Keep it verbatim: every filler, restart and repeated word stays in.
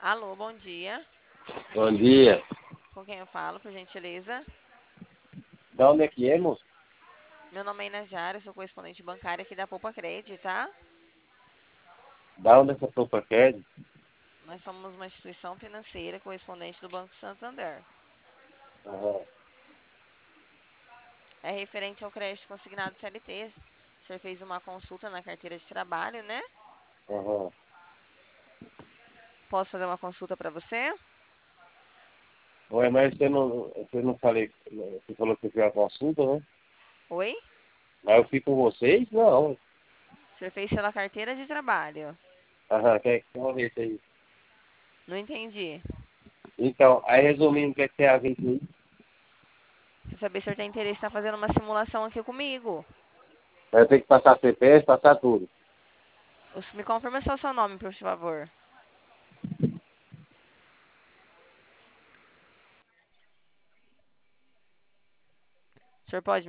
Alô, bom dia. Bom dia. Com quem eu falo, por gentileza? Da onde é que é, moço? Meu nome é Inajara, eu sou correspondente bancária aqui da Poupa Cred, tá? Da onde essa sopa quer? Nós somos uma instituição financeira correspondente do Banco Santander. Aham, É referente ao crédito consignado C L T. O senhor fez uma consulta na carteira de trabalho, né? aham. Posso fazer uma consulta para você? Ué, mas você não, você não falei, você falou que fez a consulta, né? Oi? Mas eu fico com vocês? Não. O senhor fez pela carteira de trabalho. Aham, quer, vamos ver isso aí. Não entendi. Então, aí resumindo, o que é que tem a ver com isso? Quer saber se o senhor tem interesse em estar fazendo uma simulação aqui comigo? Eu tenho que passar C P F, passar tudo. Os- Me confirma só o seu nome, por favor. O senhor pode